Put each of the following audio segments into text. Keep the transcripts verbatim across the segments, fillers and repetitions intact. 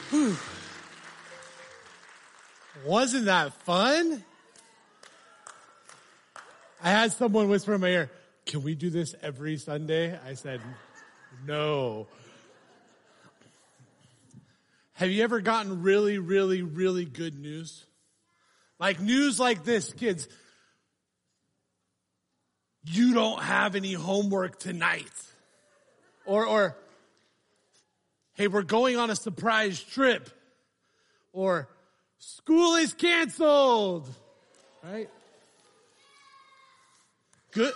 Whew. Wasn't that fun? I had someone whisper in my ear, can we do this every Sunday? I said, no. Have you ever gotten really, really, really good news? Like news like this, kids. You don't have any homework tonight. Or, or, hey, we're going on a surprise trip. Or, school is canceled. Right? Good.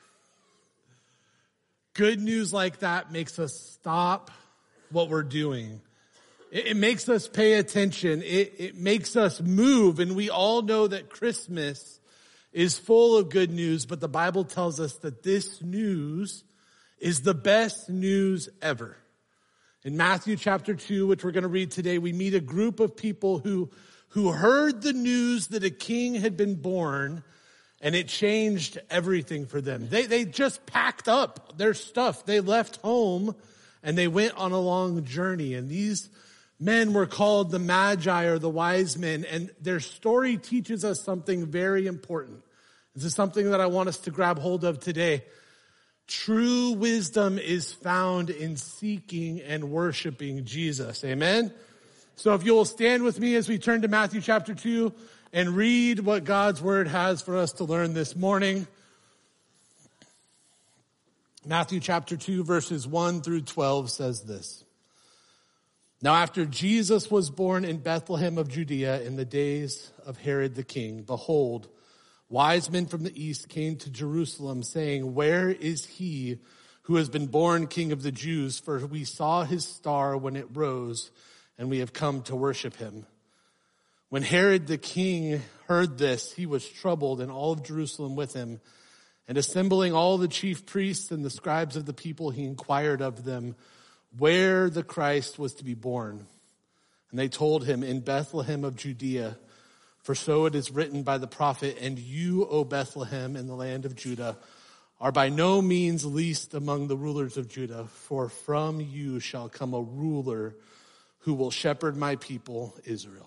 Good news like that makes us stop what we're doing. It, it makes us pay attention. It, it makes us move. And we all know that Christmas is full of good news, but the Bible tells us that this news is the best news ever. In Matthew chapter two, which we're going to read today, we meet a group of people who, who heard the news that a king had been born, and it changed everything for them. They, they just packed up their stuff. They left home and they went on a long journey. And these men were called the Magi, or the wise men, and their story teaches us something very important. This is something that I want us to grab hold of today. True wisdom is found in seeking and worshiping Jesus. Amen? So if you'll stand with me as we turn to Matthew chapter two and read what God's word has for us to learn this morning. Matthew chapter two, verses one through twelve says this. Now after Jesus was born in Bethlehem of Judea in the days of Herod the king, behold, wise men from the east came to Jerusalem, saying, where is he who has been born King of the Jews? For we saw his star when it rose, and we have come to worship him. When Herod the king heard this, he was troubled, and all of Jerusalem with him. And assembling all the chief priests and the scribes of the people, he inquired of them where the Christ was to be born. And they told him, in Bethlehem of Judea. For so it is written by the prophet, and you, O Bethlehem, in the land of Judah, are by no means least among the rulers of Judah, for from you shall come a ruler who will shepherd my people Israel.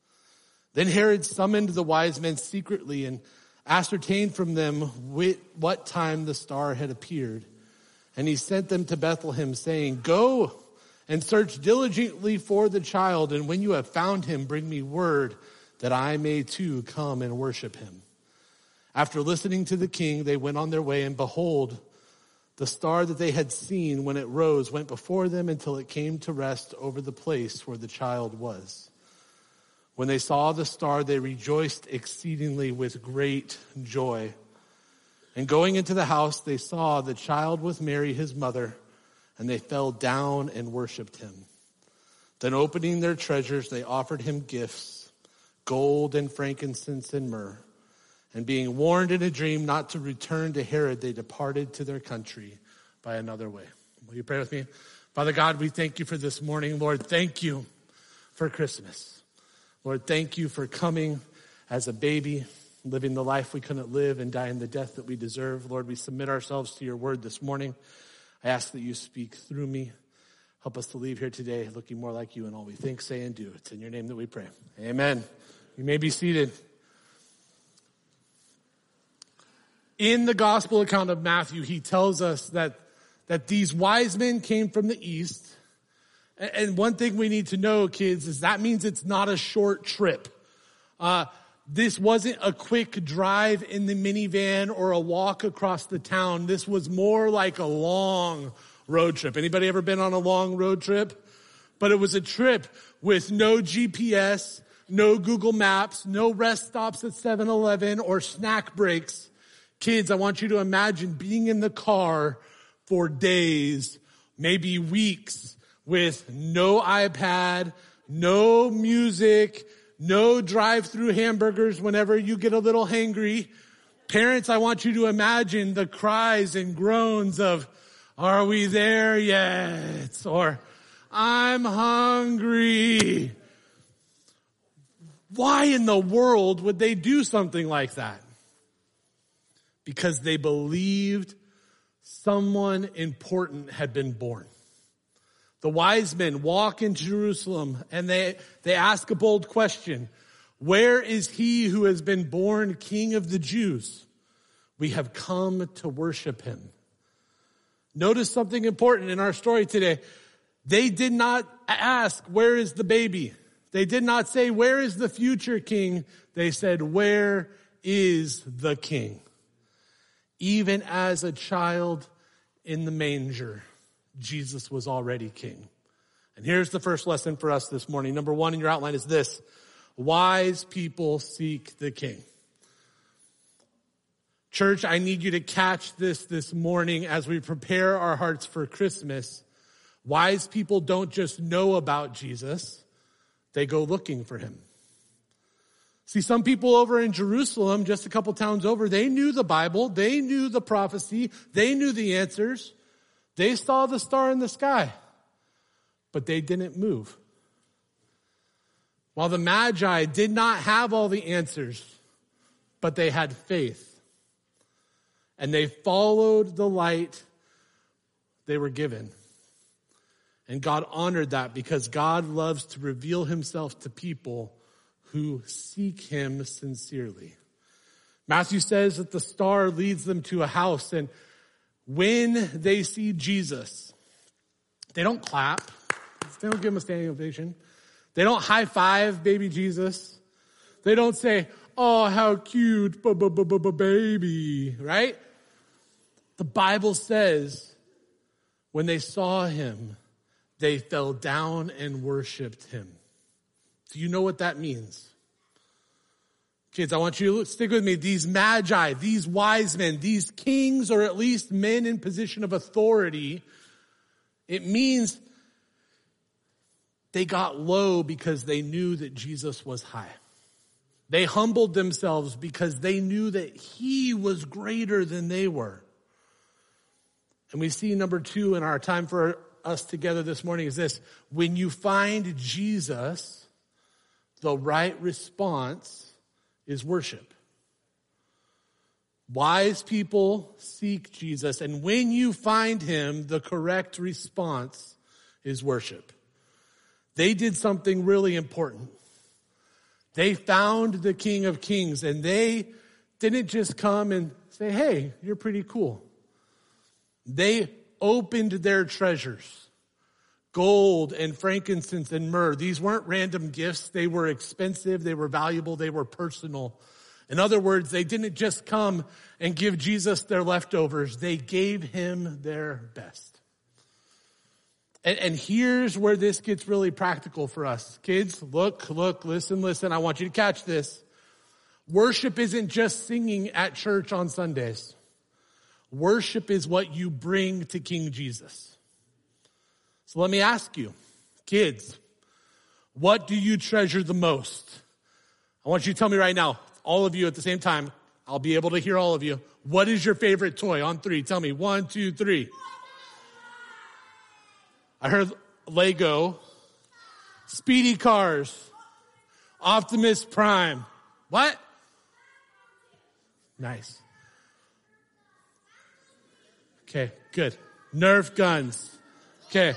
Then Herod summoned the wise men secretly and ascertained from them what time the star had appeared. And he sent them to Bethlehem, saying, go and search diligently for the child, and when you have found him, bring me word that I may too come and worship him. After listening to the king, they went on their way, and behold, the star that they had seen when it rose went before them until it came to rest over the place where the child was. When they saw the star, they rejoiced exceedingly with great joy. And going into the house, they saw the child with Mary, his mother, and they fell down and worshiped him. Then opening their treasures, they offered him gifts, gold and frankincense and myrrh. And being warned in a dream not to return to Herod, they departed to their country by another way. Will you pray with me? Father God, we thank you for this morning. Lord, thank you for Christmas. Lord, thank you for coming as a baby, living the life we couldn't live and dying the death that we deserve. Lord, we submit ourselves to your word this morning. I ask that you speak through me. Help us to leave here today looking more like you in all we think, say, and do. It's in your name that we pray. Amen. You may be seated. In the gospel account of Matthew, he tells us that, that these wise men came from the east. And one thing we need to know, kids, is that means it's not a short trip. Uh, this wasn't a quick drive in the minivan or a walk across the town. This was more like a long road trip. Anybody ever been on a long road trip? But it was a trip with no G P S, no Google Maps, no rest stops at seven eleven or snack breaks. Kids, I want you to imagine being in the car for days, maybe weeks, with no iPad, no music, no drive-through hamburgers whenever you get a little hangry. Parents, I want you to imagine the cries and groans of, are we there yet? Or, I'm hungry. Why in the world would they do something like that? Because they believed someone important had been born. The wise men walk into Jerusalem and they, they ask a bold question. Where is he who has been born King of the Jews? We have come to worship him. Notice something important in our story today. They did not ask, where is the baby? They did not say, where is the future king? They said, where is the king? Even as a child in the manger, Jesus was already king. And here's the first lesson for us this morning. Number one in your outline is this. Wise people seek the king. Church, I need you to catch this this morning as we prepare our hearts for Christmas. Wise people don't just know about Jesus, they go looking for him. See, some people over in Jerusalem, just a couple towns over, they knew the Bible, they knew the prophecy, they knew the answers. They saw the star in the sky, but they didn't move. While the Magi did not have all the answers, but they had faith. And they followed the light they were given. And God honored that because God loves to reveal himself to people who seek him sincerely. Matthew says that the star leads them to a house, and when they see Jesus, they don't clap. They don't give him a standing ovation. They don't high five baby Jesus. They don't say, oh, how cute, baby, right? The Bible says when they saw him, they fell down and worshiped him. Do you know what that means? Kids, I want you to stick with me. These magi, these wise men, these kings, or at least men in position of authority, it means they got low because they knew that Jesus was high. They humbled themselves because they knew that he was greater than they were. And we see number two in our time for us together this morning is this. When you find Jesus, the right response is worship. Wise people seek Jesus, and when you find him, the correct response is worship. They did something really important. They found the King of Kings, and they didn't just come and say, hey, you're pretty cool. They opened their treasures, gold and frankincense and myrrh. These weren't random gifts. They were expensive. They were valuable. They were personal. In other words, they didn't just come and give Jesus their leftovers. They gave him their best. And, and here's where this gets really practical for us. Kids, look, look, listen, listen. I want you to catch this. Worship isn't just singing at church on Sundays. Worship is what you bring to King Jesus. So let me ask you, kids, what do you treasure the most? I want you to tell me right now, all of you at the same time. I'll be able to hear all of you. What is your favorite toy? On three, tell me. One, two, three. I heard Lego, Speedy Cars, Optimus Prime. What? Nice. Okay, good. Nerf guns. Okay.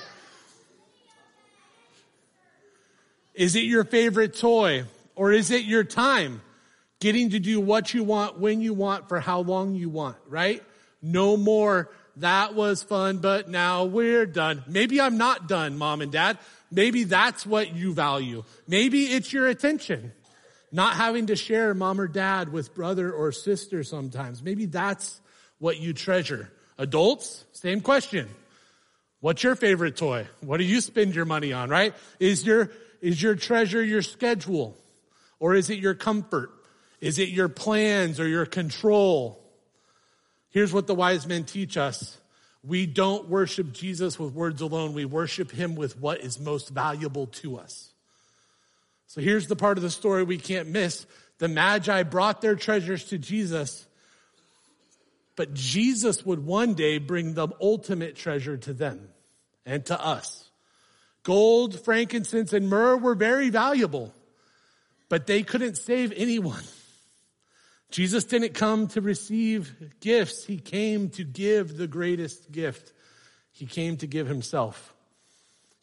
Is it your favorite toy? Or is it your time? Getting to do what you want, when you want, for how long you want, right? No more, that was fun, but now we're done. Maybe I'm not done, mom and dad. Maybe that's what you value. Maybe it's your attention. Not having to share mom or dad with brother or sister sometimes. Maybe that's what you treasure. Adults, same question. What's your favorite toy? What do you spend your money on, right? Is your, is your treasure your schedule? Or is it your comfort? Is it your plans or your control? Here's what the wise men teach us. We don't worship Jesus with words alone. We worship him with what is most valuable to us. So here's the part of the story we can't miss. The Magi brought their treasures to Jesus, but Jesus would one day bring the ultimate treasure to them and to us. Gold, frankincense, and myrrh were very valuable, but they couldn't save anyone. Jesus didn't come to receive gifts. He came to give the greatest gift. He came to give himself.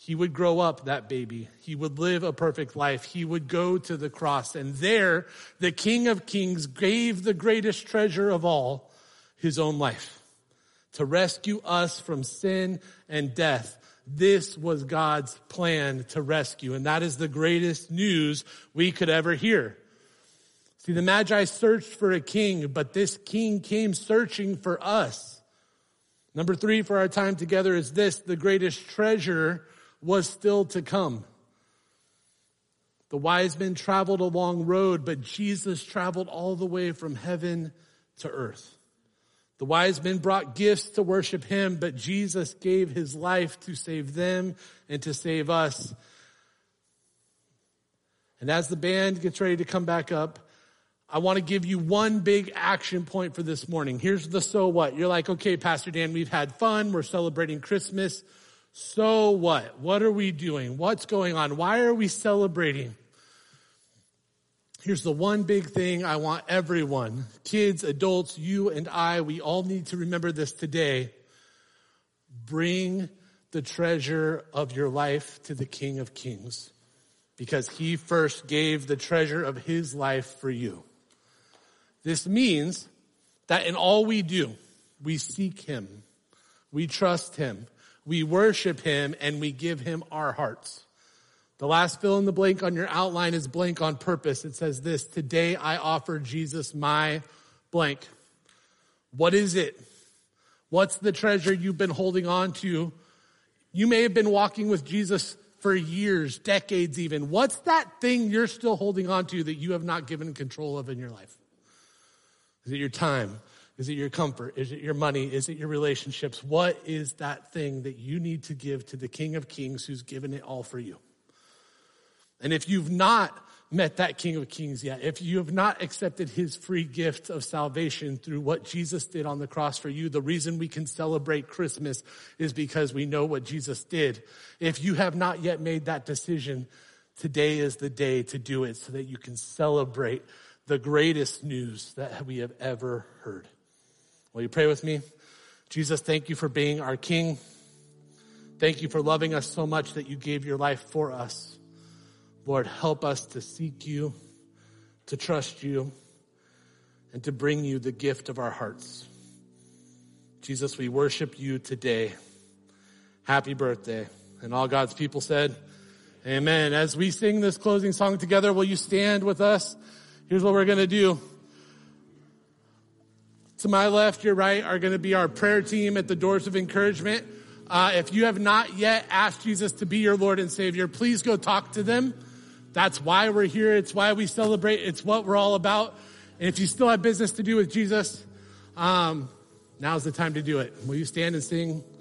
He would grow up, that baby. He would live a perfect life. He would go to the cross. And there, the King of Kings gave the greatest treasure of all, his own life, to rescue us from sin and death. This was God's plan to rescue. And that is the greatest news we could ever hear. See, the Magi searched for a king, but this king came searching for us. Number three for our time together is this: the greatest treasure was still to come. The wise men traveled a long road, but Jesus traveled all the way from heaven to earth. The wise men brought gifts to worship him, but Jesus gave his life to save them and to save us. And as the band gets ready to come back up, I want to give you one big action point for this morning. Here's the so what. You're like, okay, Pastor Dan, we've had fun. We're celebrating Christmas. So what? What are we doing? What's going on? Why are we celebrating? Here's the one big thing I want everyone, kids, adults, you and I, we all need to remember this today. Bring the treasure of your life to the King of Kings, because he first gave the treasure of his life for you. This means that in all we do, we seek him, we trust him, we worship him, and we give him our hearts. The last fill in the blank on your outline is blank on purpose. It says this: today I offer Jesus my blank. What is it? What's the treasure you've been holding on to? You may have been walking with Jesus for years, decades even. What's that thing you're still holding on to that you have not given control of in your life? Is it your time? Is it your comfort? Is it your money? Is it your relationships? What is that thing that you need to give to the King of Kings who's given it all for you? And if you've not met that King of Kings yet, if you have not accepted his free gift of salvation through what Jesus did on the cross for you, the reason we can celebrate Christmas is because we know what Jesus did. If you have not yet made that decision, today is the day to do it so that you can celebrate the greatest news that we have ever heard. Will you pray with me? Jesus, thank you for being our King. Thank you for loving us so much that you gave your life for us. Lord, help us to seek you, to trust you, and to bring you the gift of our hearts. Jesus, we worship you today. Happy birthday. And all God's people said, amen. As we sing this closing song together, will you stand with us? Here's what we're going to do. To my left, your right, are going to be our prayer team at the Doors of Encouragement. Uh, if you have not yet asked Jesus to be your Lord and Savior, please go talk to them. That's why we're here. It's why we celebrate. It's what we're all about. And if you still have business to do with Jesus, um, now's the time to do it. Will you stand and sing?